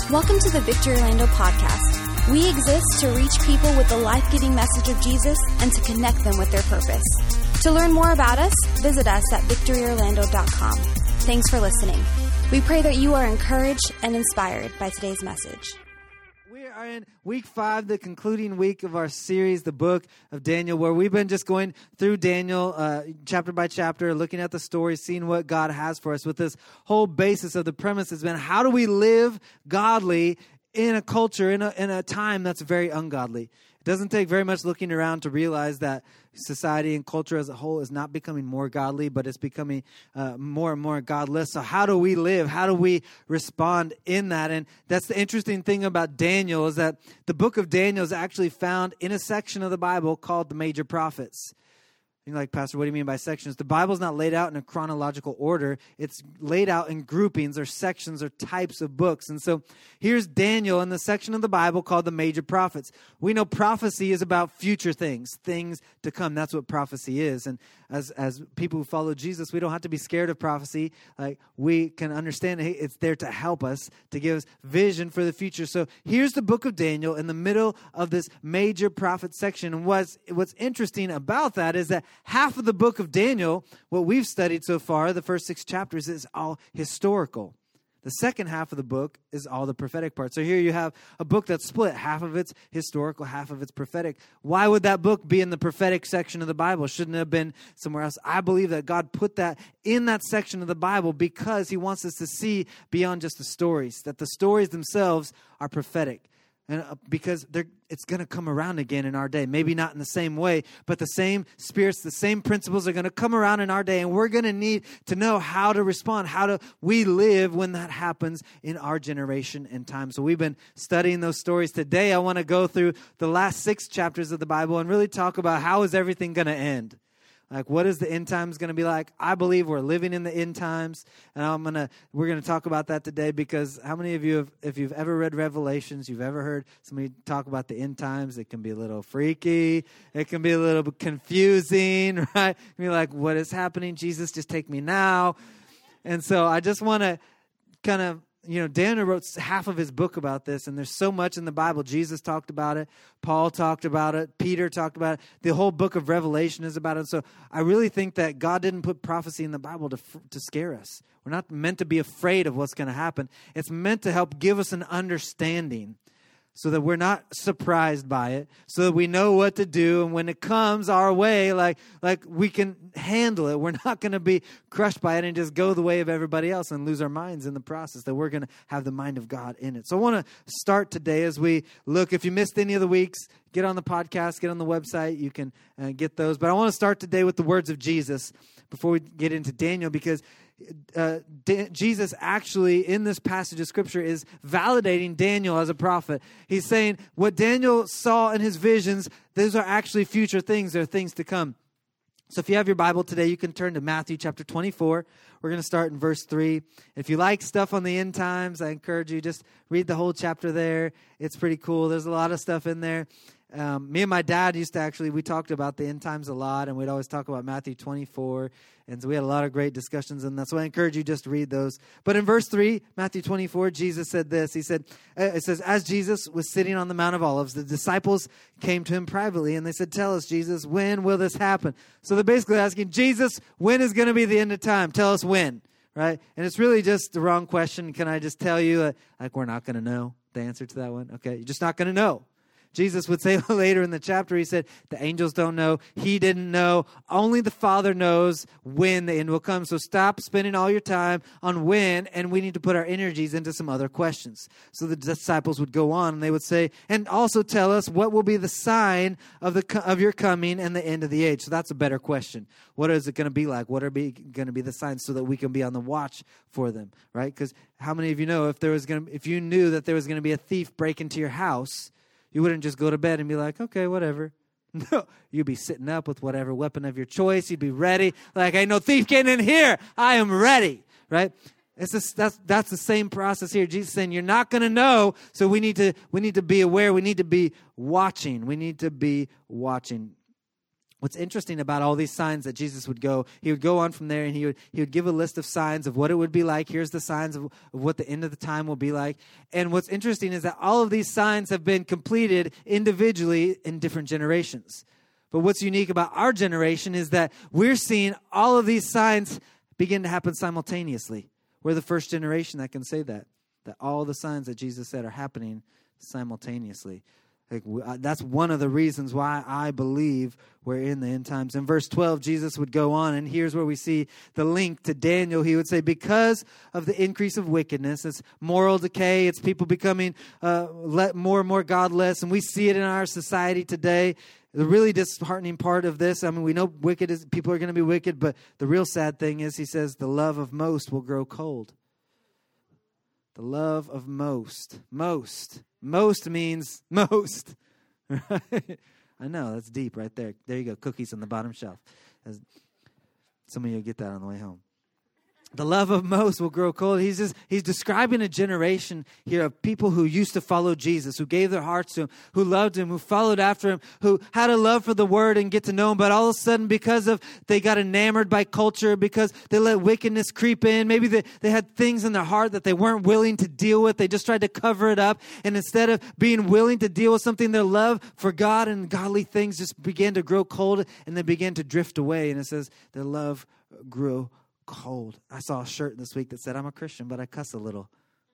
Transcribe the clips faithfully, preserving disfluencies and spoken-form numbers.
Welcome to the Victory Orlando podcast. We exist to reach people with the life-giving message of Jesus and to connect them with their purpose. To learn more about us, visit us at victory orlando dot com. Thanks for listening. We pray that you are encouraged and inspired by today's message. We are in week five, the concluding week of our series, the book of Daniel, where we've been just going through Daniel uh, chapter by chapter, looking at the story, seeing what God has for us. With this whole basis of the premise has been, how do we live godly in a culture, in a, in a time that's very ungodly? It doesn't take very much looking around to realize that society and culture as a whole is not becoming more godly, but it's becoming uh, more and more godless. So how do we live? How do we respond in that? And that's the interesting thing about Daniel, is that the book of Daniel is actually found in a section of the Bible called the Major Prophets. You're like, Pastor, what do you mean by sections? The Bible's not laid out in a chronological order. It's laid out in groupings or sections or types of books. And so here's Daniel in the section of the Bible called the Major Prophets. We know prophecy is about future things, things to come. That's what prophecy is. And as as people who follow Jesus, we don't have to be scared of prophecy. Like, we can understand hey, it's there to help us, to give us vision for the future. So here's the book of Daniel in the middle of this Major Prophet section. And what's, what's interesting about that is that half of the book of Daniel, what we've studied so far, the first six chapters, is all historical. The second half of the book is all the prophetic part. So here you have a book that's split. Half of it's historical, half of it's prophetic. Why would that book be in the prophetic section of the Bible? Shouldn't it have been somewhere else? I believe that God put that in that section of the Bible because he wants us to see beyond just the stories, that the stories themselves are prophetic. And because they're, it's going to come around again in our day. Maybe not in the same way, but the same spirits, the same principles are going to come around in our day. And we're going to need to know how to respond. How do we live when that happens in our generation and time? So we've been studying those stories. Today, I want to go through the last six chapters of the Bible and really talk about how is everything going to end. Like, what is the end times going to be like? I believe we're living in the end times, and I'm gonna we're gonna talk about that today. Because how many of you, have, if you've ever read Revelations, you've ever heard somebody talk about the end times? It can be a little freaky. It can be a little bit confusing, right? You're like, what is happening? Jesus, just take me now. And so I just want to kind of. You know, Daniel wrote half of his book about this, and there's so much in the Bible. Jesus talked about it. Paul talked about it. Peter talked about it. The whole book of Revelation is about it. So I really think that God didn't put prophecy in the Bible to to scare us. We're not meant to be afraid of what's going to happen. It's meant to help give us an understanding so that we're not surprised by it, so that we know what to do. And when it comes our way, like, like we can handle it. We're not going to be crushed by it and just go the way of everybody else and lose our minds in the process, that we're going to have the mind of God in it. So I want to start today as we look. If you missed any of the weeks, get on the podcast, get on the website. You can uh, get those. But I want to start today with the words of Jesus before we get into Daniel, because Uh, Da- Jesus actually in this passage of Scripture is validating Daniel as a prophet. He's saying what Daniel saw in his visions, those are actually future things. They're things to come. So if you have your Bible today, you can turn to Matthew chapter twenty-four. We're going to start in verse three. If you like stuff on the end times, I encourage you, just read the whole chapter there. It's pretty cool. There's a lot of stuff in there. Um, me and my dad used to actually, we talked about the end times a lot, and we'd always talk about Matthew twenty-four, and so we had a lot of great discussions in that, so I encourage you just to read those. But in verse three, Matthew twenty-four, Jesus said this. He said, uh, it says, as Jesus was sitting on the Mount of Olives, the disciples came to him privately, and they said, tell us, Jesus, when will this happen? So they're basically asking, Jesus, when is going to be the end of time? Tell us when, right? And it's really just the wrong question. Can I just tell you, uh, like, we're not going to know the answer to that one? Okay, you're just not going to know. Jesus would say later in the chapter, he said, the angels don't know. He didn't know. Only the Father knows when the end will come. So stop spending all your time on when, and we need to put our energies into some other questions. So the disciples would go on, and they would say, and also tell us what will be the sign of the of your coming and the end of the age. So that's a better question. What is it going to be like? What are be, going to be the signs so that we can be on the watch for them, right? Because how many of you know if there was going to, if you knew that there was going to be a thief break into your house, you wouldn't just go to bed and be like, okay, whatever. No, you'd be sitting up with whatever weapon of your choice. You'd be ready. Like, ain't no thief getting in here. I am ready, right? It's just, that's that's the same process here. Jesus saying you're not going to know, so we need to we need to be aware. We need to be watching. We need to be watching. what's interesting about all these signs that Jesus would go, he would go on from there and he would he would give a list of signs of what it would be like. Here's the signs of, of what the end of the time will be like. And what's interesting is that all of these signs have been completed individually in different generations. But what's unique about our generation is that we're seeing all of these signs begin to happen simultaneously. We're the first generation that can say that, that all the signs that Jesus said are happening simultaneously. Like, that's one of the reasons why I believe we're in the end times. In verse twelve, Jesus would go on, and here's where we see the link to Daniel. He would say, because of the increase of wickedness, it's moral decay, it's people becoming uh, let more and more godless, and we see it in our society today. The really disheartening part of this, I mean, we know wicked is people are going to be wicked, but the real sad thing is, he says, the love of most will grow cold. The love of most. Most. Most means most. Right? I know, that's deep right there. There you go, cookies on the bottom shelf. As some of you will get that on the way home. The love of most will grow cold. He's just, he's describing a generation here of people who used to follow Jesus, who gave their hearts to him, who loved him, who followed after him, who had a love for the word and get to know him. But all of a sudden, because of they got enamored by culture, because they let wickedness creep in, maybe they, they had things in their heart that they weren't willing to deal with. They just tried to cover it up. And instead of being willing to deal with something, their love for God and godly things just began to grow cold, and they began to drift away. And it says their love grew cold. I saw a shirt this week that said, I'm a Christian, but I cuss a little.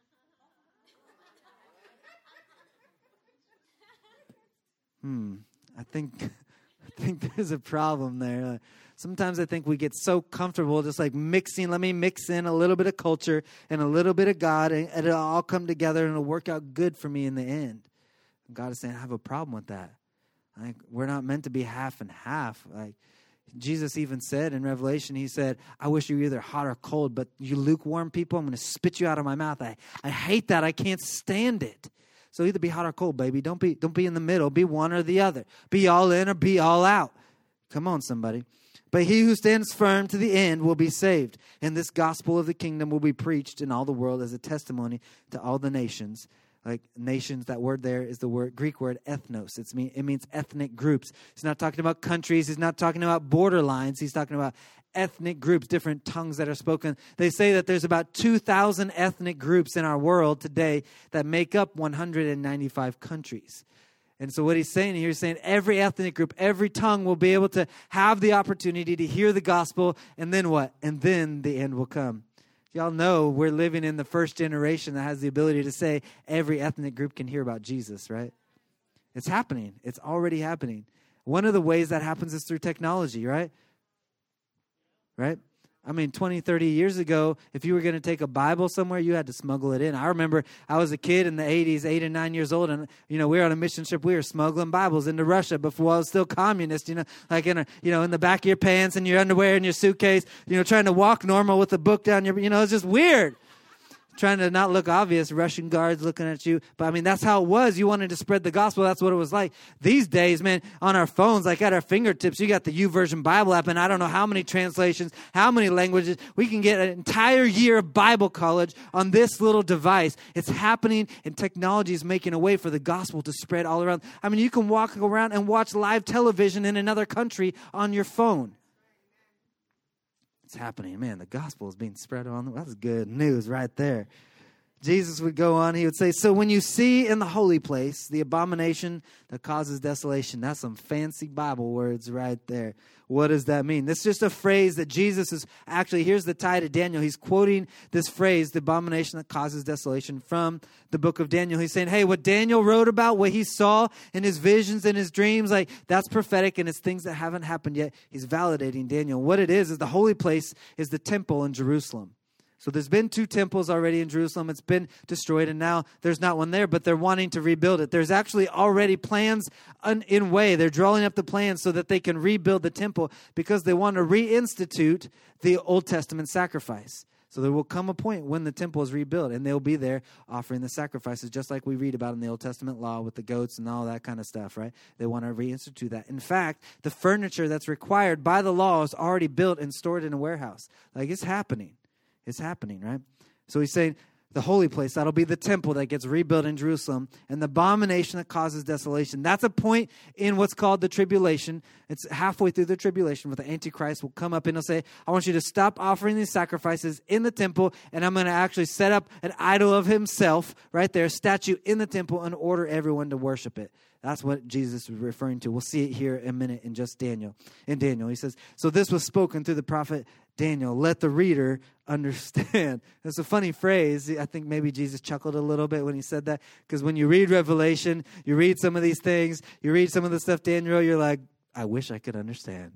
Hmm. I think I think there's a problem there. Uh, sometimes I think we get so comfortable just like mixing, let me mix in a little bit of culture and a little bit of God, and, and it'll all come together and it'll work out good for me in the end. And God is saying, I have a problem with that. Like, we're not meant to be half and half. Like, Jesus even said in Revelation, he said, I wish you were either hot or cold, but you lukewarm people, I'm going to spit you out of my mouth. I, I hate that. I can't stand it. So either be hot or cold, baby. Don't be, don't be in the middle. Be one or the other. Be all in or be all out. Come on, somebody. But he who stands firm to the end will be saved. And this gospel of the kingdom will be preached in all the world as a testimony to all the nations. Like nations, that word there is the word Greek word ethnos. It's mean, it means ethnic groups. He's not talking about countries. He's not talking about borderlines. He's talking about ethnic groups, different tongues that are spoken. They say that there's about two thousand ethnic groups in our world today that make up one hundred ninety-five countries. And so what he's saying here, he's saying every ethnic group, every tongue will be able to have the opportunity to hear the gospel. And then what? And then the end will come. Y'all know we're living in the first generation that has the ability to say every ethnic group can hear about Jesus, right? It's happening. It's already happening. One of the ways that happens is through technology, right? Right? I mean, twenty, thirty years ago, if you were going to take a Bible somewhere, you had to smuggle it in. I remember I was a kid in the eighties, eight and nine years old, and, you know, we were on a mission trip. We were smuggling Bibles into Russia before I was still communist, you know, like in a, you know, in the back of your pants and your underwear and your suitcase, you know, trying to walk normal with a book down your, you know, it's just weird. Trying to not look obvious, Russian guards looking at you. But, I mean, that's how it was. You wanted to spread the gospel. That's what it was like. These days, man, on our phones, like at our fingertips, you got the YouVersion Bible app, and I don't know how many translations, how many languages. We can get an entire year of Bible college on this little device. It's happening, and technology is making a way for the gospel to spread all around. I mean, you can walk around and watch live television in another country on your phone. It's happening. Man, the gospel is being spread on. That's good news right there. Jesus would go on. He would say, so when you see in the holy place the abomination that causes desolation, that's some fancy Bible words right there. What does that mean? This is just a phrase that Jesus is actually, here's the tie to Daniel. He's quoting this phrase, the abomination that causes desolation, from the book of Daniel. He's saying, hey, what Daniel wrote about, what he saw in his visions and his dreams, like that's prophetic and it's things that haven't happened yet. He's validating Daniel. What it is, is the holy place is the temple in Jerusalem. So there's been two temples already in Jerusalem. It's been destroyed, and now there's not one there, but they're wanting to rebuild it. There's actually already plans in way. They're drawing up the plans so that they can rebuild the temple because they want to reinstitute the Old Testament sacrifice. So there will come a point when the temple is rebuilt, and they'll be there offering the sacrifices, just like we read about in the Old Testament law with the goats and all that kind of stuff, right? They want to reinstitute that. In fact, the furniture that's required by the law is already built and stored in a warehouse. Like, it's happening. It's happening, right? So he's saying the holy place. That'll be the temple that gets rebuilt in Jerusalem. And the abomination that causes desolation. That's a point in what's called the tribulation. It's halfway through the tribulation where the Antichrist will come up and he'll say, I want you to stop offering these sacrifices in the temple, and I'm going to actually set up an idol of himself right there, a statue in the temple, and order everyone to worship it. That's what Jesus is referring to. We'll see it here in a minute in just Daniel. In Daniel, he says, so this was spoken through the prophet Daniel. Let the reader understand. That's a funny phrase. I think maybe Jesus chuckled a little bit when he said that, because when you read Revelation, you read some of these things, you read some of the stuff Daniel, you're like, I wish I could understand.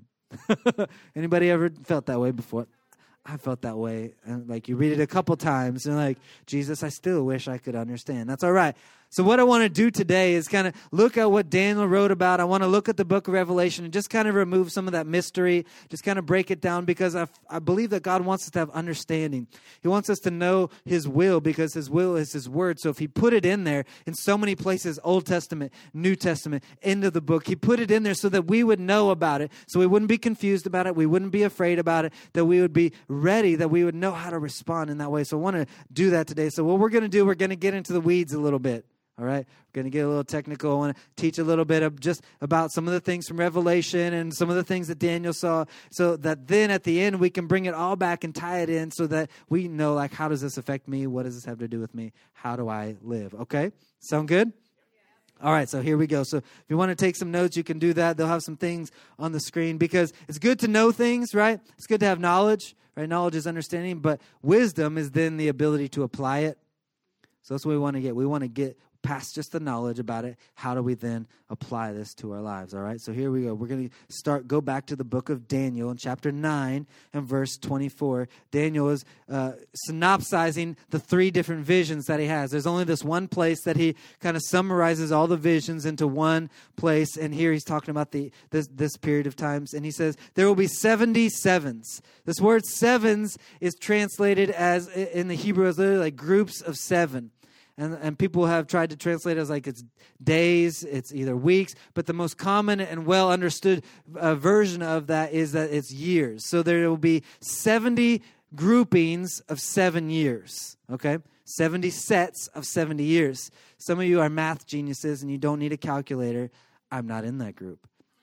Anybody ever felt that way before? I felt that way. And like you read it a couple times and like, Jesus, I still wish I could understand. That's all right. So what I want to do today is kind of look at what Daniel wrote about. I want to look at the book of Revelation and just kind of remove some of that mystery, just kind of break it down, because I, I believe that God wants us to have understanding. He wants us to know his will, because his will is his word. So if he put it in there in so many places, Old Testament, New Testament, end of the book, he put it in there so that we would know about it, so we wouldn't be confused about it, we wouldn't be afraid about it, that we would be ready, that we would know how to respond in that way. So I want to do that today. So what we're going to do, we're going to get into the weeds a little bit. All right, we're going to get a little technical. I want to teach a little bit of just about some of the things from Revelation and some of the things that Daniel saw, so that then at the end we can bring it all back and tie it in so that we know, like, how does this affect me? What does this have to do with me? How do I live? Okay, sound good? All right, so here we go. So if you want to take some notes, you can do that. They'll have some things on the screen, because it's good to know things, right? It's good to have knowledge, right? Knowledge is understanding, but wisdom is then the ability to apply it. So that's what we want to get. We want to get past just the knowledge about it. How do we then apply this to our lives? All right, so here we go. We're going to start, go back to the book of Daniel in chapter nine and verse twenty-four. Daniel is uh, synopsizing the three different visions that he has. There's only this one place that he kind of summarizes all the visions into one place, and here he's talking about the this, this period of times, and he says, there will be seventy sevens. This word sevens is translated as, in the Hebrew, as literally like groups of seven. And, and people have tried to translate it as like it's days, it's either weeks, but the most common and well understood uh, version of that is that it's years. So there will be seventy groupings of seven years, okay? seventy sets of seventy years. Some of you are math geniuses and you don't need a calculator. I'm not in that group.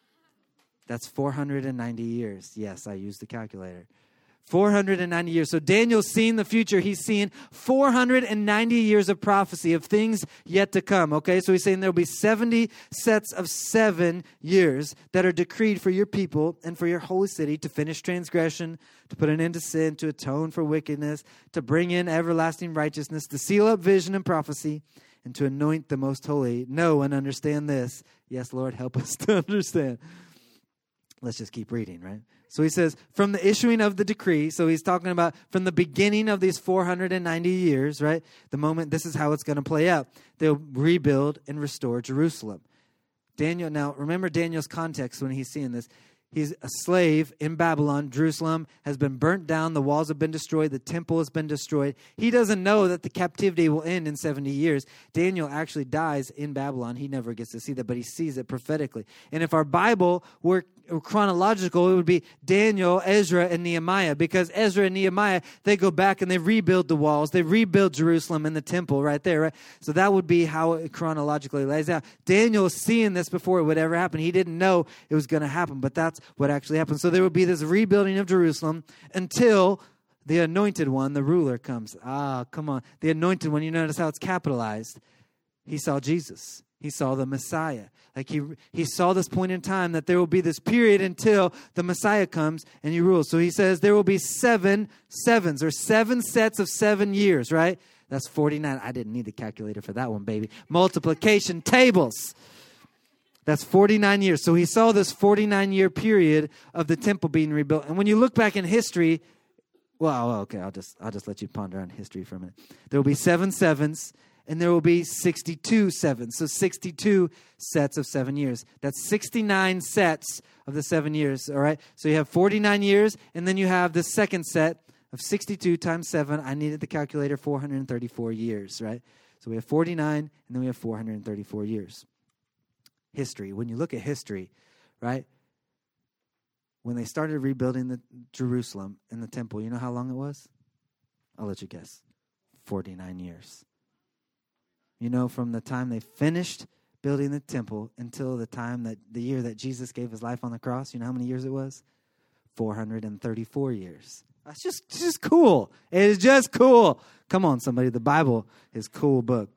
That's four hundred ninety years. Yes, I used the calculator. four hundred ninety years. So Daniel's seeing the future. He's seeing four hundred ninety years of prophecy of things yet to come. Okay, so he's saying there'll be seventy sets of seven years that are decreed for your people and for your holy city, to finish transgression, to put an end to sin, to atone for wickedness, to bring in everlasting righteousness, to seal up vision and prophecy, and to anoint the most holy. Know and understand this. Yes, Lord, help us to understand. Let's just keep reading, right? So he says, from the issuing of the decree, so he's talking about from the beginning of these four hundred ninety years, right? The moment, this is how it's going to play out. They'll rebuild and restore Jerusalem. Daniel, now remember Daniel's context when he's seeing this. He's a slave in Babylon. Jerusalem has been burnt down. The walls have been destroyed. The temple has been destroyed. He doesn't know that the captivity will end in seventy years. Daniel actually dies in Babylon. He never gets to see that, but he sees it prophetically. And if our Bible were chronological, it would be Daniel, Ezra, and Nehemiah, because Ezra and Nehemiah, they go back and they rebuild the walls. They rebuild Jerusalem and the temple right there, right? So that would be how it chronologically lays out. Daniel is seeing this before it would ever happen. He didn't know it was going to happen, but that's what actually happened. So there would be this rebuilding of Jerusalem until the anointed one, the ruler, comes. Ah, come on. The anointed one, you notice how it's capitalized. He saw Jesus. He saw the Messiah. Like he he saw this point in time that there will be this period until the Messiah comes and he rules. So he says there will be seven sevens, or seven sets of seven years, right? That's forty-nine. I didn't need the calculator for that one, baby. Multiplication tables. That's forty-nine years. So he saw this forty-nine year period of the temple being rebuilt. And when you look back in history, well, okay, I'll just I'll just let you ponder on history for a minute. There will be seven sevens. And there will be sixty-two sevens. So sixty-two sets of seven years. That's sixty-nine sets of the seven years, all right? So you have forty-nine years, and then you have the second set of sixty-two times seven. I needed the calculator, four hundred thirty-four years, right? So we have forty-nine, and then we have four hundred thirty-four years. History. When you look at history, right? When they started rebuilding the Jerusalem and the temple, you know how long it was? I'll let you guess. forty-nine years. You know, from the time they finished building the temple until the time that the year that Jesus gave his life on the cross, you know how many years it was? four hundred thirty-four years. That's just, it's just cool. It is just cool. Come on, somebody. The Bible is a cool book.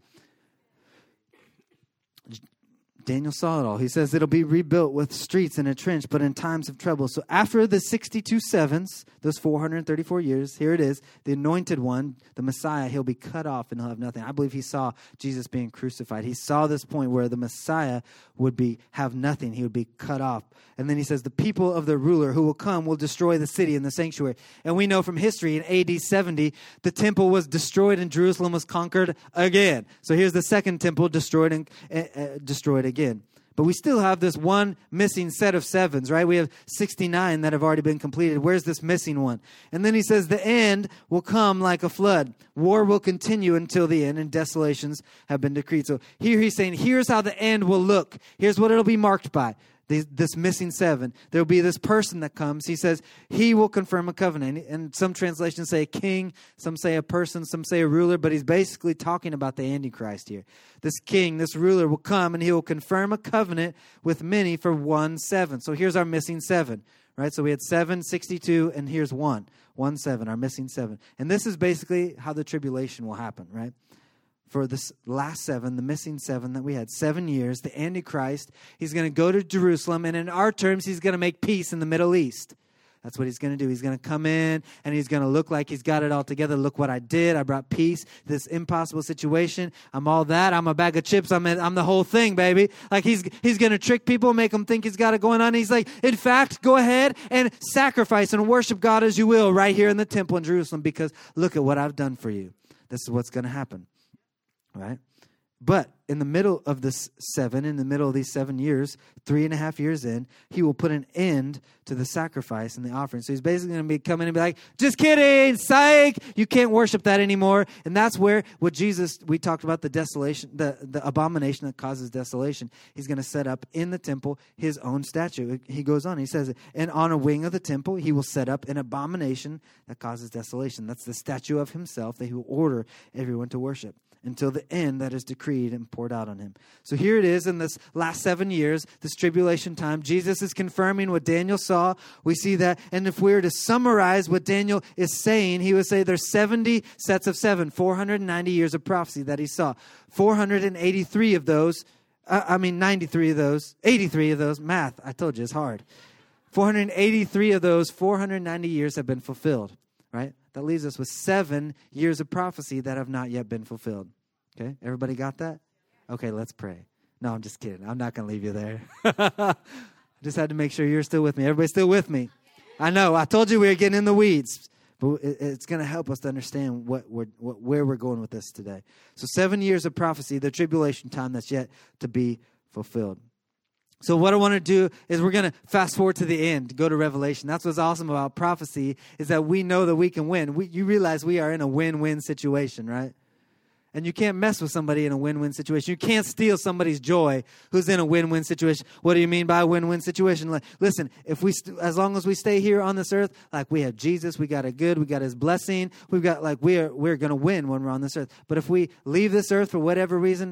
Daniel saw it all. He says it'll be rebuilt with streets and a trench, but in times of trouble. So after the sixty-two sevens, those four hundred thirty-four years, here it is, the anointed one, the Messiah, he'll be cut off and he'll have nothing. I believe he saw Jesus being crucified. He saw this point where the Messiah would be have nothing. He would be cut off. And then he says the people of the ruler who will come will destroy the city and the sanctuary. And we know from history in A D seventy, the temple was destroyed and Jerusalem was conquered again. So here's the second temple destroyed and uh, uh, destroyed again. But we still have this one missing set of sevens, right? We have sixty-nine that have already been completed. Where's this missing one? And then he says the end will come like a flood. War will continue until the end, and desolations have been decreed. So here he's saying, here's how the end will look. Here's what it'll be marked by. This missing seven. There'll be this person that comes. He says he will confirm a covenant. And some translations say a king, some say a person, some say a ruler, but he's basically talking about the Antichrist here. This king, this ruler will come and he will confirm a covenant with many for one seven. So here's our missing seven, right? So we had seven, sixty-two, and here's one. One seven, our missing seven. And this is basically how the tribulation will happen, right? For this last seven, the missing seven that we had, seven years, the Antichrist, he's going to go to Jerusalem, and in our terms, he's going to make peace in the Middle East. That's what he's going to do. He's going to come in, and he's going to look like he's got it all together. Look what I did. I brought peace to this impossible situation. I'm all that. I'm a bag of chips. I'm I'm the whole thing, baby. Like he's he's going to trick people, make them think he's got it going on. He's like, in fact, go ahead and sacrifice and worship God as you will right here in the temple in Jerusalem, because look at what I've done for you. This is what's going to happen. Right? But in the middle of this seven, in the middle of these seven years, three and a half years in, he will put an end to the sacrifice and the offering. So he's basically going to be coming and be like, just kidding, psych, you can't worship that anymore. And that's where what Jesus, we talked about the desolation, the, the abomination that causes desolation. He's going to set up in the temple his own statue. He goes on, he says, and on a wing of the temple, he will set up an abomination that causes desolation. That's the statue of himself that he will order everyone to worship until the end that is decreed and poured out on him. So here it is in this last seven years, this tribulation time. Jesus is confirming what Daniel saw. We see that. And if we were to summarize what Daniel is saying, he would say there's seventy sets of seven, four hundred ninety years of prophecy that he saw. four hundred eighty-three of those, uh, I mean ninety-three of those, eighty-three of those, math, I told you it's hard. four hundred eighty-three of those four hundred ninety years have been fulfilled, right? That leaves us with seven years of prophecy that have not yet been fulfilled. Okay, everybody got that? Okay, let's pray. No, I'm just kidding. I'm not going to leave you there. I just had to make sure you're still with me. Everybody's still with me? I know. I told you we were getting in the weeds, but it's going to help us to understand what we're, what, where we're going with this today. So seven years of prophecy, the tribulation time that's yet to be fulfilled. So what I want to do is we're going to fast forward to the end, go to Revelation. That's what's awesome about prophecy, is that we know that we can win. We, you realize we are in a win-win situation, right? And you can't mess with somebody in a win-win situation. You can't steal somebody's joy who's in a win-win situation. What do you mean by a win-win situation? Like, listen, if we, st- as long as we stay here on this earth, like we have Jesus, we got it good, we got His blessing, we've got like we are we're going to win when we're on this earth. But if we leave this earth for whatever reason,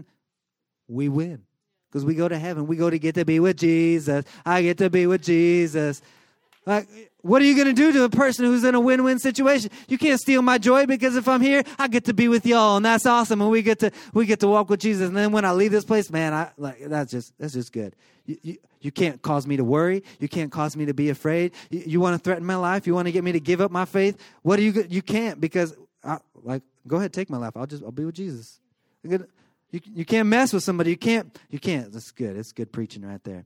we win. Because we go to heaven. We go to get to be with Jesus. I get to be with Jesus. Like, what are you going to do to a person who's in a win-win situation? You can't steal my joy, because if I'm here, I get to be with y'all, and that's awesome. And we get to we get to walk with Jesus. And then when I leave this place, man, I like that's just that's just good. You, you, you can't cause me to worry. You can't cause me to be afraid. You, you want to threaten my life? You want to get me to give up my faith? What do you you can't, because I, like go ahead, take my life. I'll just I'll be with Jesus. You you can't mess with somebody. You can't you can't. That's good. It's good preaching right there.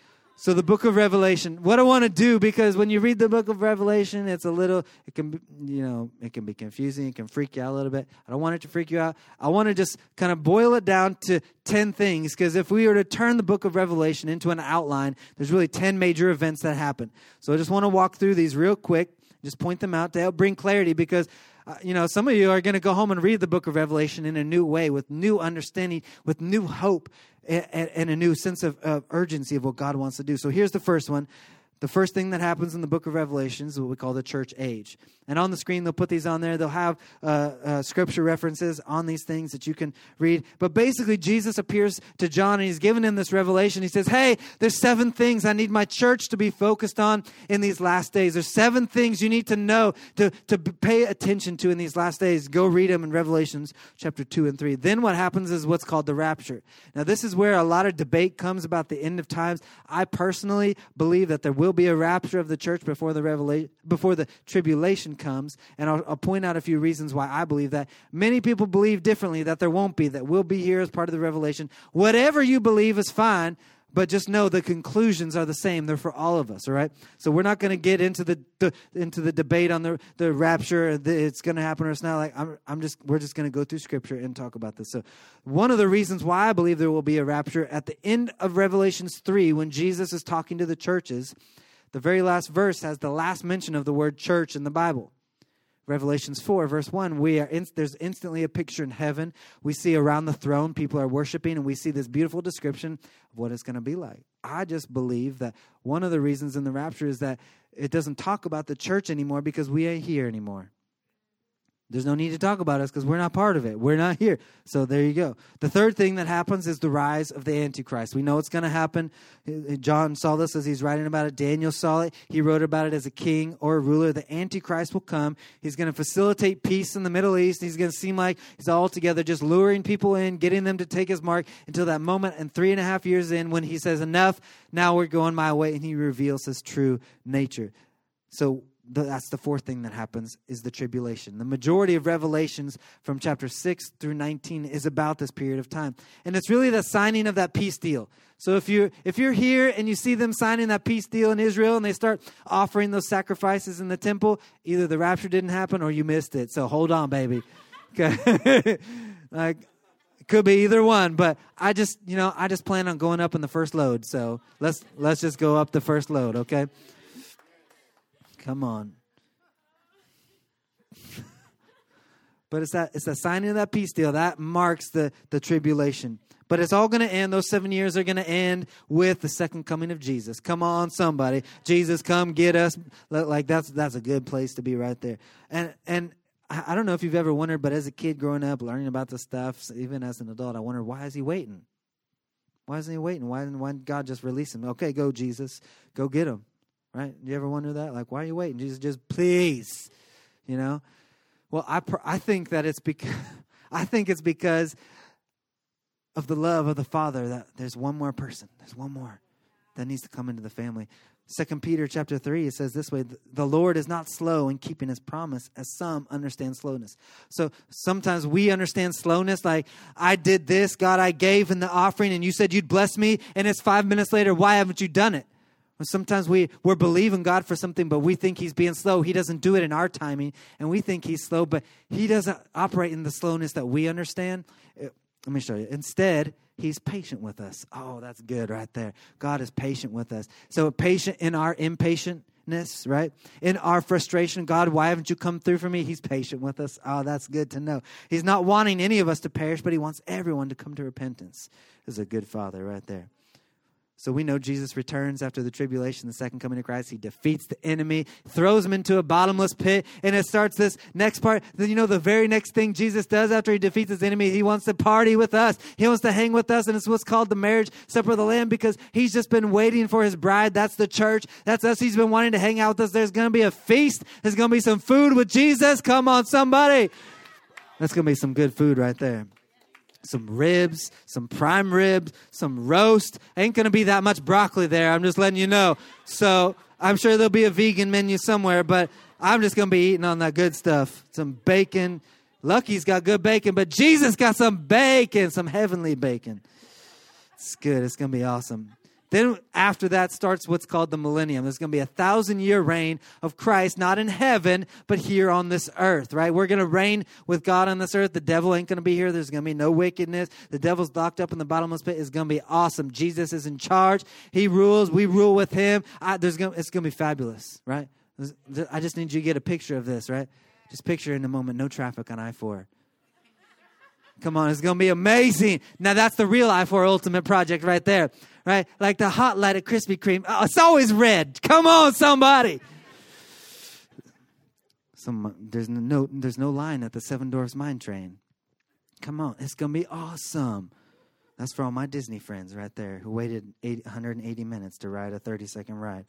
So the book of Revelation, what I want to do, because when you read the book of Revelation, it's a little, it can be, you know, it can be confusing. It can freak you out a little bit. I don't want it to freak you out. I want to just kind of boil it down to ten things, because if we were to turn the book of Revelation into an outline, there's really ten major events that happen. So I just want to walk through these real quick, just point them out to help bring clarity, because Uh, you know, some of you are going to go home and read the book of Revelation in a new way, with new understanding, with new hope, and, and a new sense of, of urgency of what God wants to do. So here's the first one. the first thing that happens in the book of Revelation is what we call the church age. And on the screen, they'll put these on there. They'll have uh, uh, scripture references on these things that you can read. But basically, Jesus appears to John, and he's given him this revelation. He says, hey, there's seven things I need my church to be focused on in these last days. There's seven things you need to know, to, to pay attention to in these last days. Go read them in Revelations chapter two and three. Then what happens is what's called the rapture. Now, this is where a lot of debate comes about the end of times. I personally believe that there will be a rapture of the church before the revelation, before the tribulation comes, and I'll, I'll point out a few reasons why I believe that. Many people believe differently, that there won't be, that we'll be here as part of the revelation. Whatever you believe is fine, but just know the conclusions are the same. They're for all of us, all right? So we're not going to get into the, the into the debate on the the rapture. The, it's going to happen or it's not. Like I'm, I'm just we're just going to go through Scripture and talk about this. So one of the reasons why I believe there will be a rapture at the end of Revelations three, when Jesus is talking to the churches, the very last verse has the last mention of the word church in the Bible. Revelations four, verse one, we are in, there's instantly a picture in heaven. We see around the throne, people are worshiping, and we see this beautiful description of what it's going to be like. I just believe that one of the reasons in the rapture is that it doesn't talk about the church anymore because we ain't here anymore. There's no need to talk about us because we're not part of it. We're not here. So there you go. The third thing that happens is the rise of the Antichrist. We know it's going to happen. John saw this as he's writing about it. Daniel saw it. He wrote about it as a king or a ruler. The Antichrist will come. He's going to facilitate peace in the Middle East. He's going to seem like he's all together just luring people in, getting them to take his mark until that moment and three and a half years in when he says, enough, now we're going my way, and he reveals his true nature. So that's the fourth thing that happens, is the tribulation. The majority of Revelations from chapter six through nineteen is about this period of time. And it's really the signing of that peace deal. So if you're, if you're here and you see them signing that peace deal in Israel and they start offering those sacrifices in the temple, either the rapture didn't happen or you missed it. So hold on, baby. Okay. Like, it could be either one, but I just, you know, I just plan on going up in the first load. So let's let's just go up the first load, okay? Come on. But it's that it's the signing of that peace deal. That marks the, the tribulation. But it's all going to end. Those seven years are going to end with the second coming of Jesus. Come on, somebody. Jesus, come get us. Like, that's that's a good place to be right there. And and I don't know if you've ever wondered, but as a kid growing up, learning about this stuff, even as an adult, I wondered, why is he waiting? Why isn't he waiting? Why didn't, why didn't God just release him? Okay, go, Jesus. Go get him. Right? Do you ever wonder that? Like, why are you waiting? Jesus, just please, you know? Well, I pr- I think that it's because I think it's because of the love of the Father that there's one more person. There's one more that needs to come into the family. Second Peter chapter three, it says this way, the Lord is not slow in keeping his promise, as some understand slowness. So sometimes we understand slowness like, I did this, God, I gave in the offering, and you said you'd bless me, and it's five minutes later, why haven't you done it? Sometimes we, we're believing God for something, but we think he's being slow. He doesn't do it in our timing, and we think he's slow, but he doesn't operate in the slowness that we understand. It, let me show you. Instead, he's patient with us. Oh, that's good right there. God is patient with us. So patient in our impatientness, right? In our frustration, God, why haven't you come through for me? He's patient with us. Oh, that's good to know. He's not wanting any of us to perish, but he wants everyone to come to repentance. This is a good Father right there. So we know Jesus returns after the tribulation, the second coming of Christ. He defeats the enemy, throws him into a bottomless pit, and it starts this next part. You know, the very next thing Jesus does after he defeats his enemy, he wants to party with us. He wants to hang with us, and it's what's called the marriage supper of the Lamb, because he's just been waiting for his bride. That's the church. That's us. He's been wanting to hang out with us. There's going to be a feast. There's going to be some food with Jesus. Come on, somebody. That's going to be some good food right there. Some ribs, some prime ribs, some roast. Ain't going to be that much broccoli there. I'm just letting you know. So I'm sure there'll be a vegan menu somewhere, but I'm just going to be eating on that good stuff. Some bacon. Lucky's got good bacon, but Jesus got some bacon, some heavenly bacon. It's good. It's going to be awesome. Then after that starts what's called the millennium. There's going to be a thousand-year reign of Christ, not in heaven, but here on this earth, right? We're going to reign with God on this earth. The devil ain't going to be here. There's going to be no wickedness. The devil's locked up in the bottomless pit. It's going to be awesome. Jesus is in charge. He rules. We rule with him. I, there's going, it's going to be fabulous, right? I just need you to get a picture of this, right? Just picture in a moment, no traffic on I four. Come on, it's going to be amazing. Now, that's the real I four Ultimate project right there, right? Like the Hot Light of Krispy Kreme. Oh, it's always red. Come on, somebody. Some, there's no there's no line at the Seven Dwarfs Mine Train. Come on, it's going to be awesome. That's for all my Disney friends right there who waited one hundred eighty minutes to ride a thirty-second ride.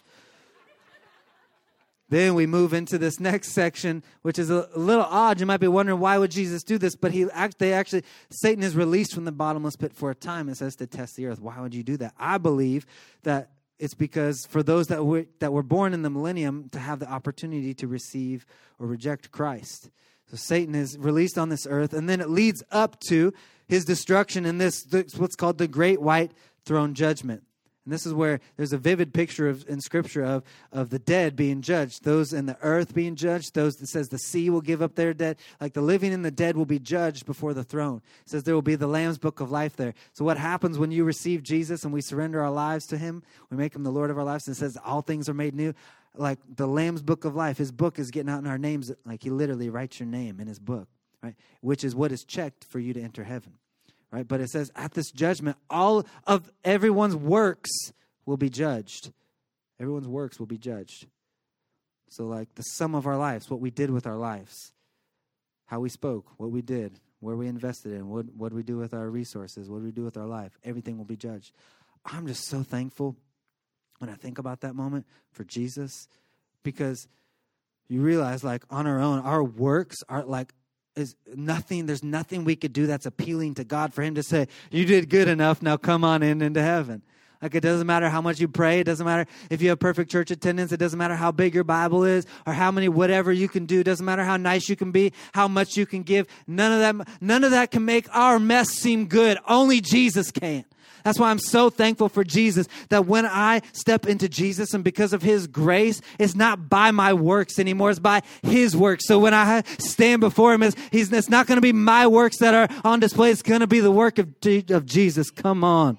Then we move into this next section, which is a, a little odd. You might be wondering, why would Jesus do this? But he, they actually, Satan is released from the bottomless pit for a time. It says to test the earth. Why would you do that? I believe that it's because for those that were, that were born in the millennium to have the opportunity to receive or reject Christ. So Satan is released on this earth, and then it leads up to his destruction in this, this what's called the Great White Throne Judgment. And this is where there's a vivid picture of, in Scripture of, of the dead being judged, those in the earth being judged, those that says the sea will give up their dead, like the living and the dead will be judged before the throne. It says there will be the Lamb's Book of Life there. So what happens when you receive Jesus and we surrender our lives to him, we make him the Lord of our lives, and it says all things are made new, like the Lamb's Book of Life, his book is getting out in our names, like he literally writes your name in his book, right? Which is what is checked for you to enter heaven, right? But it says at this judgment, all of everyone's works will be judged. Everyone's works will be judged. So like the sum of our lives, what we did with our lives, how we spoke, what we did, where we invested in, what what we do with our resources, what we do with our life, everything will be judged. I'm just so thankful when I think about that moment for Jesus, because you realize like on our own, our works are like, is nothing, there's nothing we could do that's appealing to God for him to say, you did good enough, now come on in into heaven. Like it doesn't matter how much you pray. It doesn't matter if you have perfect church attendance. It doesn't matter how big your Bible is or how many whatever you can do. It doesn't matter how nice you can be, how much you can give. None of that, none of that can make our mess seem good. Only Jesus can. That's why I'm so thankful for Jesus, that when I step into Jesus and because of his grace, it's not by my works anymore. It's by his works. So when I stand before him, it's, he's, it's not going to be my works that are on display. It's going to be the work of, of Jesus. Come on.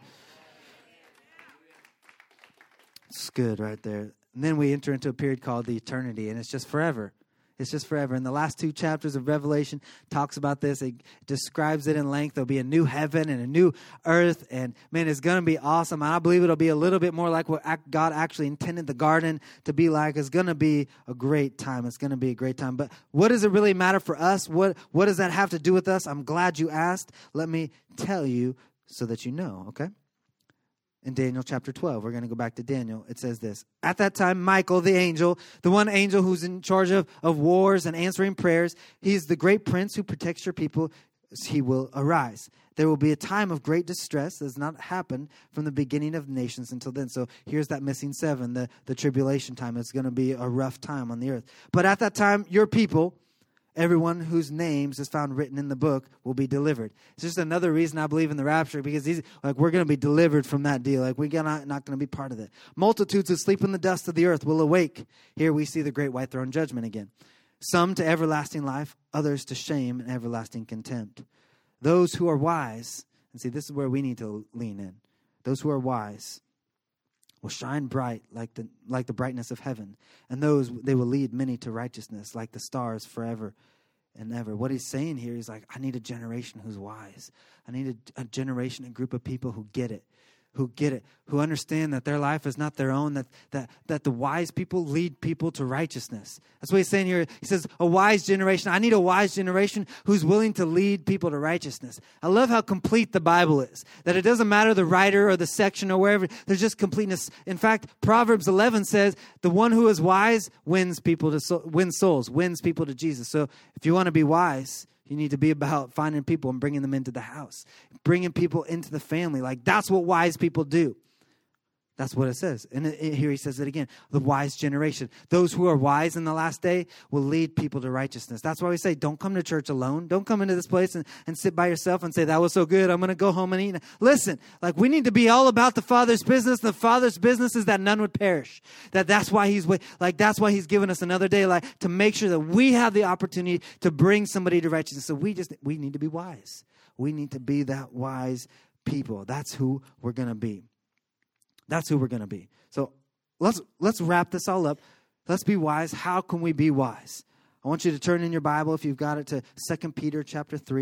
It's good right there. And then we enter into a period called the eternity, and it's just forever. It's just forever. And the last two chapters of Revelation talks about this. It describes it in length. There'll be a new heaven and a new earth. And, man, it's going to be awesome. And I believe it'll be a little bit more like what God actually intended the garden to be like. It's going to be a great time. It's going to be a great time. But what does it really matter for us? What, what does that have to do with us? I'm glad you asked. Let me tell you so that you know, okay? In Daniel chapter twelve, we're going to go back to Daniel. It says this. At that time, Michael, the angel, the one angel who's in charge of, of wars and answering prayers, he's the great prince who protects your people. He will arise. There will be a time of great distress that has not happened from the beginning of nations until then. So here's that missing seven, the, the tribulation time. It's going to be a rough time on the earth. But at that time, your people, everyone whose names is found written in the book, will be delivered. It's just another reason I believe in the rapture, because these, like we're going to be delivered from that deal. Like we're not, not going to be part of it. Multitudes who sleep in the dust of the earth will awake. Here we see the great white throne judgment again. Some to everlasting life, others to shame and everlasting contempt. Those who are wise, and see, this is where we need to lean in. Those who are wise will shine bright like the like the brightness of heaven, and those they will lead many to righteousness like the stars forever and ever. What he's saying here is like, I need a generation who's wise. I need a, a generation, a group of people who get it, who get it, who understand that their life is not their own, that that that the wise people lead people to righteousness. That's what he's saying here. He says, a wise generation. I need a wise generation who's willing to lead people to righteousness. I love how complete the Bible is, that it doesn't matter the writer or the section or wherever, there's just completeness. In fact, Proverbs eleven says, the one who is wise wins people to so, wins souls, wins people to Jesus. So if you want to be wise, you need to be about finding people and bringing them into the house, bringing people into the family. Like that's what wise people do. That's what it says. And it, it, here he says it again, the wise generation. Those who are wise in the last day will lead people to righteousness. That's why we say, don't come to church alone. Don't come into this place and, and sit by yourself and say, that was so good, I'm going to go home and eat. Listen, like we need to be all about the Father's business. The Father's business is that none would perish. That that's why he's like that's why he's given us another day, like to make sure that we have the opportunity to bring somebody to righteousness. So we just we need to be wise. We need to be that wise people. That's who we're going to be. That's who we're going to be. So let's let's wrap this all up. Let's be wise. How can we be wise? I want you to turn in your Bible, if you've got it, to Second Peter chapter three.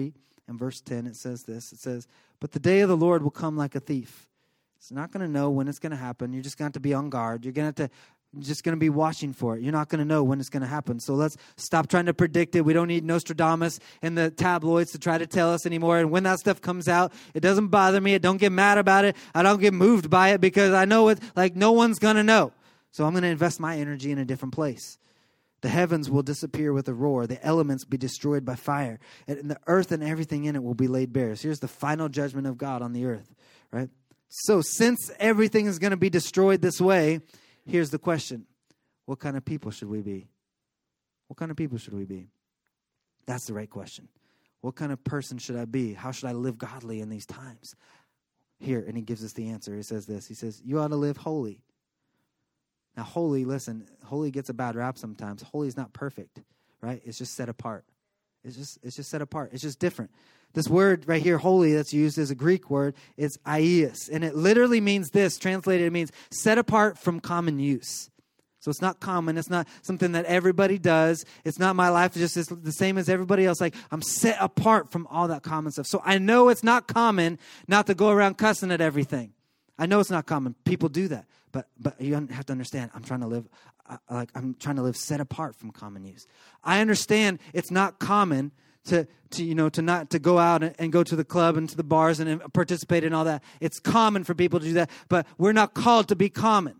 In verse ten, it says this. It says, but the day of the Lord will come like a thief. It's not going to know when it's going to happen. You're just going to have to be on guard. You're going to have to You're just going to be watching for it. You're not going to know when it's going to happen. So let's stop trying to predict it. We don't need Nostradamus and the tabloids to try to tell us anymore. And when that stuff comes out, it doesn't bother me. I don't get mad about it. I don't get moved by it because I know it, like no one's going to know. So I'm going to invest my energy in a different place. The heavens will disappear with a roar. The elements be destroyed by fire. And the earth and everything in it will be laid bare. So here's the final judgment of God on the earth, right? So since everything is going to be destroyed this way, here's the question. What kind of people should we be? What kind of people should we be? That's the right question. What kind of person should I be? How should I live godly in these times? Here, and he gives us the answer. He says this. He says, you ought to live holy. Now, holy, listen, holy gets a bad rap sometimes. Holy is not perfect, right? It's just set apart. It's just it's just set apart. It's just different. This word right here, holy, that's used is a Greek word. It's aios. And it literally means this. Translated, it means set apart from common use. So it's not common. It's not something that everybody does. It's not my life. It's just the same as everybody else. Like I'm set apart from all that common stuff. So I know it's not common not to go around cussing at everything. I know it's not common. People do that. But but you have to understand, I'm trying to live, uh, like I'm trying to live set apart from common use. I understand it's not common to, to you know, to not to go out and, and go to the club and to the bars and, and participate in all that. It's common for people to do that, but we're not called to be common.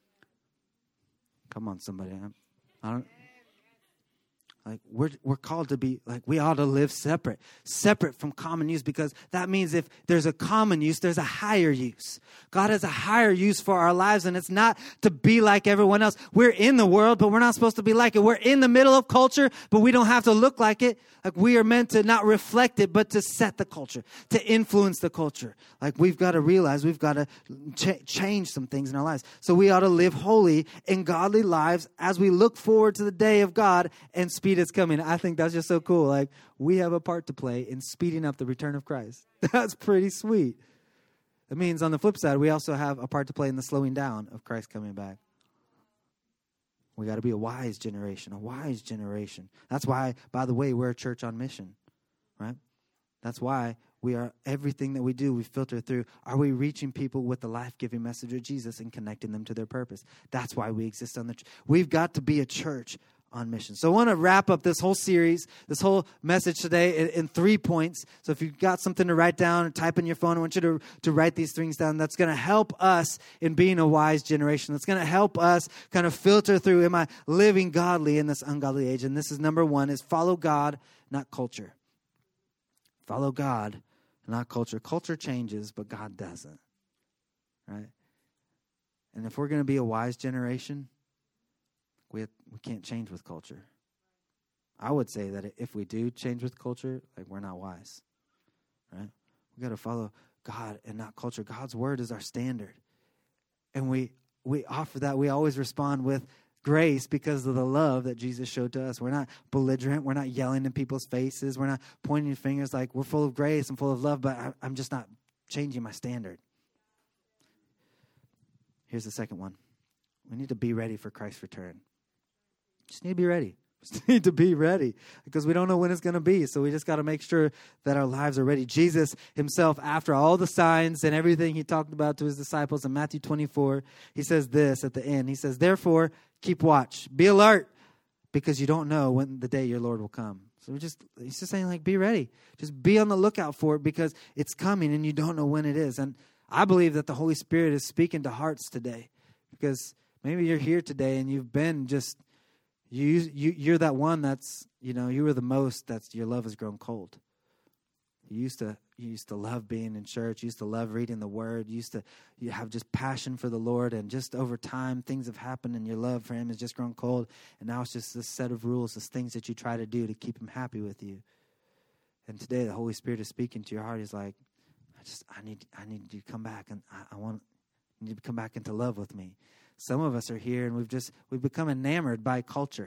Come on, somebody. I don't. Like we're we're called to be, like we ought to live separate, separate from common use, because that means if there's a common use, there's a higher use. God has a higher use for our lives, and it's not to be like everyone else. We're in the world, but we're not supposed to be like it. We're in the middle of culture, but we don't have to look like it. Like we are meant to not reflect it, but to set the culture, to influence the culture. Like we've got to realize we've got to ch- change some things in our lives. So we ought to live holy and godly lives as we look forward to the day of God and speed its coming. I think that's just so cool. Like we have a part to play in speeding up the return of Christ. That's pretty sweet. It means on the flip side, we also have a part to play in the slowing down of Christ coming back. We got to be a wise generation, a wise generation. That's why, by the way, we're a church on mission, right? That's why we are, everything that we do, we filter through, are we reaching people with the life-giving message of Jesus and connecting them to their purpose? That's why we exist on the, we've got to be a church on mission. So I want to wrap up this whole series, this whole message today in, in three points. So if you've got something to write down or type in your phone, I want you to, to write these things down. That's going to help us in being a wise generation. That's going to help us kind of filter through, am I living godly in this ungodly age? And this is number one, is follow God, not culture. Follow God, not culture. Culture changes, but God doesn't, right? And if we're going to be a wise generation, We have, we can't change with culture. I would say that if we do change with culture, like we're not wise, right? We got to follow God and not culture. God's word is our standard, and we we offer that. We always respond with grace because of the love that Jesus showed to us. We're not belligerent. We're not yelling in people's faces. We're not pointing fingers. Like we're full of grace and full of love, but I, I'm just not changing my standard. Here's the second one: we need to be ready for Christ's return. Just need to be ready. Just need to be ready because we don't know when it's going to be. So we just got to make sure that our lives are ready. Jesus himself, after all the signs and everything he talked about to his disciples in Matthew twenty-four, he says this at the end. He says, therefore, keep watch. Be alert because you don't know when the day your Lord will come. So we just he's just saying, like, be ready. Just be on the lookout for it because it's coming and you don't know when it is. And I believe that the Holy Spirit is speaking to hearts today because maybe you're here today and you've been just You, you, you're that one that's, you know, you were the most, that's, your love has grown cold. You used to, you used to love being in church. You used to love reading the word. You used to, you have just passion for the Lord. And just over time, things have happened and your love for him has just grown cold. And now it's just this set of rules, this things that you try to do to keep him happy with you. And today the Holy Spirit is speaking to your heart. He's like, I just, I need, I need you to come back. And I, I want you to come back into love with me. Some of us are here and we've just, we've become enamored by culture.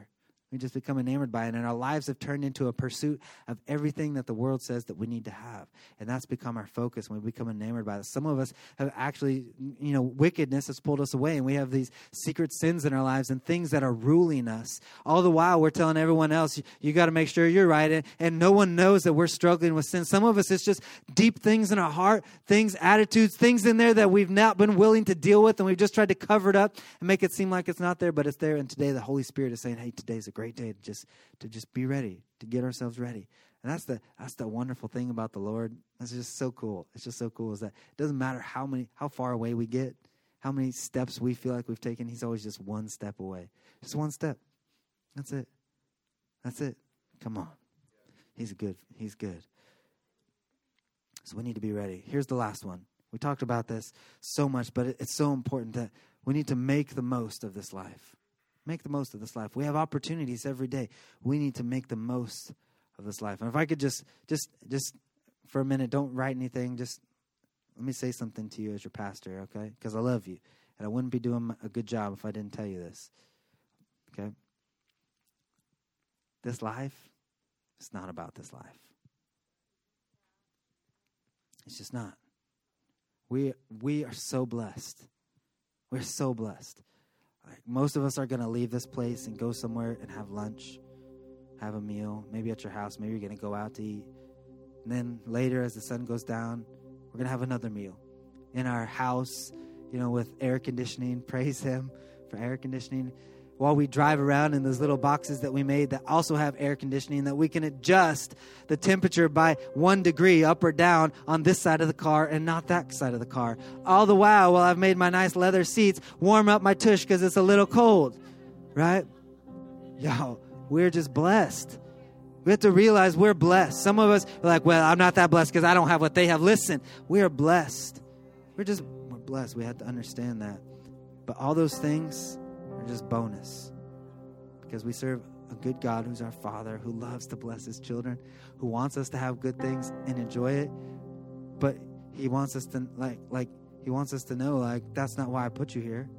We just become enamored by it, and our lives have turned into a pursuit of everything that the world says that we need to have. And that's become our focus, and we become enamored by it. Some of us have actually, you know, wickedness has pulled us away, and we have these secret sins in our lives and things that are ruling us. All the while, we're telling everyone else, you, you got to make sure you're right, and, and no one knows that we're struggling with sin. Some of us, it's just deep things in our heart, things, attitudes, things in there that we've not been willing to deal with, and we've just tried to cover it up and make it seem like it's not there, but it's there. And today, the Holy Spirit is saying, hey, today's a great day to just to just be ready, to get ourselves ready. And that's the that's the wonderful thing about the Lord. That's just so cool. It's just so cool is that it doesn't matter how many how far away we get, how many steps we feel like we've taken, he's always just one step away. Just one step. That's it. That's it. Come on. He's good. He's good. So we need to be ready. Here's the last one. We talked about this so much, but it, it's so important that we need to make the most of this life. Make the most of this life. We have opportunities every day. We need to make the most of this life. And if I could just, just, just for a minute, don't write anything. Just let me say something to you as your pastor, okay? Because I love you. And I wouldn't be doing a good job if I didn't tell you this, okay? This life, it's not about this life. It's just not. We, we are so blessed. We're so blessed. Like most of us are going to leave this place and go somewhere and have lunch, have a meal, maybe at your house. Maybe you're going to go out to eat. And then later, as the sun goes down, we're going to have another meal in our house, you know, with air conditioning. Praise him for air conditioning. While we drive around in those little boxes that we made that also have air conditioning, that we can adjust the temperature by one degree up or down on this side of the car and not that side of the car. All the while, while I've made my nice leather seats warm up my tush because it's a little cold, right? Yo, we're just blessed. We have to realize we're blessed. Some of us are like, well, I'm not that blessed because I don't have what they have. Listen, we are blessed. We're just we're blessed. We have to understand that. But all those things are just bonus, because we serve a good God who's our Father, who loves to bless his children, who wants us to have good things and enjoy it. But he wants us to like like he wants us to know, like, that's not why I put you here.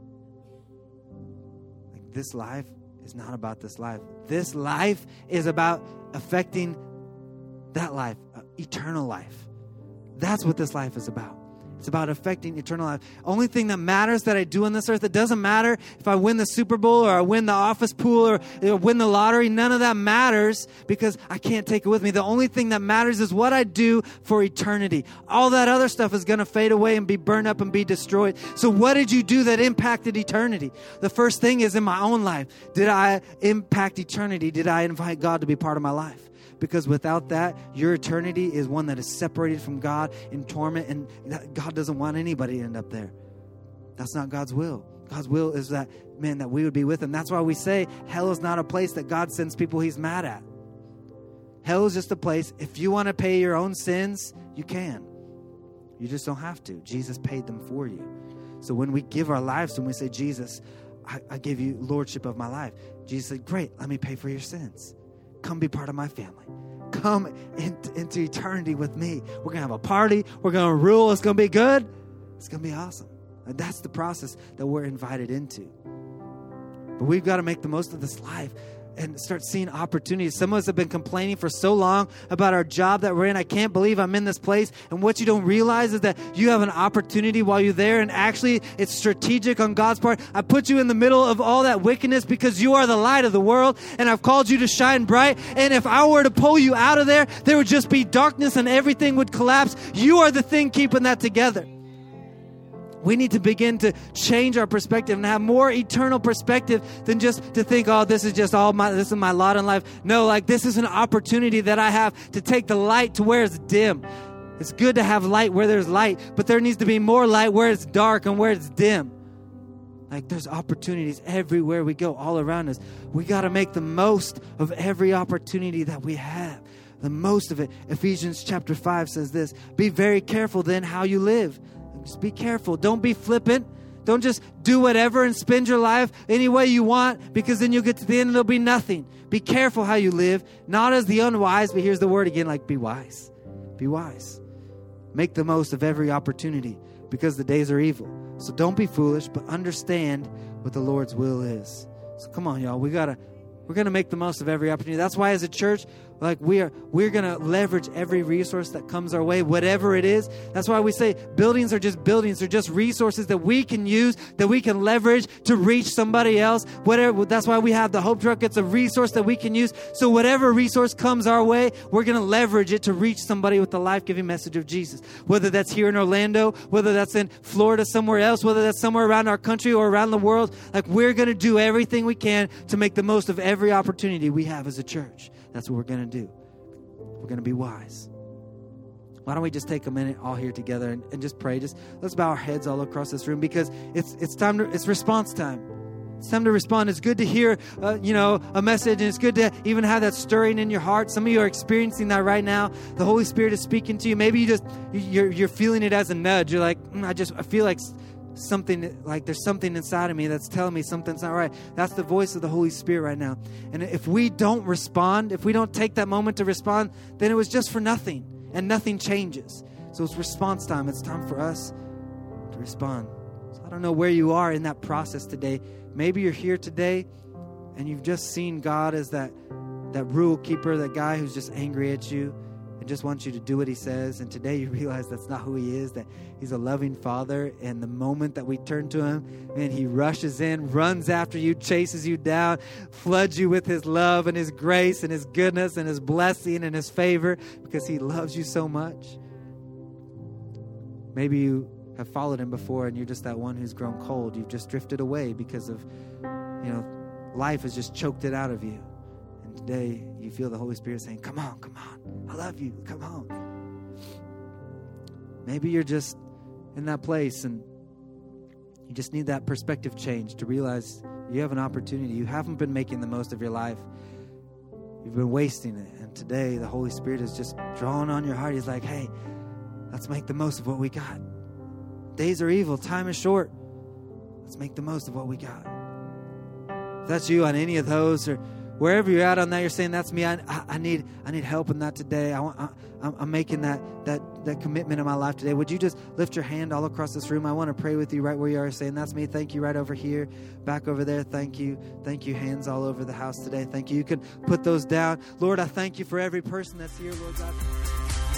Like, this life is not about this life. This life is about affecting that life, uh, eternal life. That's what this life is about. It's about affecting eternal life. Only thing that matters that I do on this earth, it doesn't matter if I win the Super Bowl or I win the office pool or, or win the lottery. None of that matters because I can't take it with me. The only thing that matters is what I do for eternity. All that other stuff is going to fade away and be burned up and be destroyed. So what did you do that impacted eternity? The first thing is in my own life. Did I impact eternity? Did I invite God to be part of my life? Because without that, your eternity is one that is separated from God in torment, and God doesn't want anybody to end up there. That's not God's will. God's will is that, man, that we would be with him. That's why we say hell is not a place that God sends people he's mad at. Hell is just a place, if you want to pay your own sins, you can. You just don't have to. Jesus paid them for you. So when we give our lives and we say, Jesus, I, I give you lordship of my life. Jesus said, great, let me pay for your sins. Come be part of my family. Come in, into eternity with me. We're going to have a party. We're going to rule. It's going to be good. It's going to be awesome. And that's the process that we're invited into. But we've got to make the most of this life and start seeing opportunities. Some of us have been complaining for so long about our job that we're in. I can't believe I'm in this place. And what you don't realize is that you have an opportunity while you're there. And actually, it's strategic on God's part. I put you in the middle of all that wickedness because you are the light of the world. And I've called you to shine bright. And if I were to pull you out of there, there would just be darkness and everything would collapse. You are the thing keeping that together. We need to begin to change our perspective and have more eternal perspective than just to think, oh, this is just all my, this is my lot in life. No, like this is an opportunity that I have to take the light to where it's dim. It's good to have light where there's light, but there needs to be more light where it's dark and where it's dim. Like there's opportunities everywhere we go, all around us. We got to make the most of every opportunity that we have. The most of it. Ephesians chapter five says this, be very careful then how you live. Just be careful. Don't be flippant. Don't just do whatever and spend your life any way you want, because then you'll get to the end and there'll be nothing. Be careful how you live, not as the unwise, but here's the word again, like be wise. Be wise. Make the most of every opportunity because the days are evil. So don't be foolish, but understand what the Lord's will is. So come on, y'all. We gotta, We're going to make the most of every opportunity. That's why as a church, like we are, we're going to leverage every resource that comes our way, whatever it is. That's why we say buildings are just buildings. They're just resources that we can use, that we can leverage to reach somebody else. Whatever. That's why we have the Hope Truck. It's a resource that we can use. So whatever resource comes our way, we're going to leverage it to reach somebody with the life-giving message of Jesus. Whether that's here in Orlando, whether that's in Florida, somewhere else, whether that's somewhere around our country or around the world, like we're going to do everything we can to make the most of every Every opportunity we have as a church. That's what we're going to do. We're going to be wise. Why don't we just take a minute all here together and, and just pray? Just let's bow our heads all across this room because it's it's time to it's response time. It's time to respond. It's good to hear, uh, you know, a message, and it's good to even have that stirring in your heart. Some of you are experiencing that right now. The Holy Spirit is speaking to you. Maybe you just you're you're feeling it as a nudge. You're like, mm, I just I feel like. Something like there's something inside of me that's telling me something's not right. That's the voice of the Holy Spirit right now. And if we don't respond, if we don't take that moment to respond, then it was just for nothing and nothing changes. So it's response time. It's time for us to respond. So I don't know where you are in that process today. Maybe you're here today and you've just seen God as that, that rule keeper, that guy who's just angry at you and just wants you to do what he says. And today you realize that's not who he is, that he's a loving father. And the moment that we turn to him, man, he rushes in, runs after you, chases you down, floods you with his love and his grace and his goodness and his blessing and his favor because he loves you so much. Maybe you have followed him before and you're just that one who's grown cold. You've just drifted away because of, you know, life has just choked it out of you. And today you feel the Holy Spirit saying, come on, come on. I love you. Come on. Maybe you're just in that place and you just need that perspective change to realize you have an opportunity. You haven't been making the most of your life. You've been wasting it. And today the Holy Spirit is just drawing on your heart. He's like, hey, let's make the most of what we got. Days are evil. Time is short. Let's make the most of what we got. If that's you on any of those or wherever you're at on that, you're saying, that's me. I, I, I need I need help in that today. I want, I, I'm making that, that, that commitment in my life today. Would you just lift your hand all across this room? I want to pray with you right where you are, saying, that's me. Thank you. Right over here, back over there. Thank you. Thank you. Hands all over the house today. Thank you. You can put those down. Lord, I thank you for every person that's here, Lord God.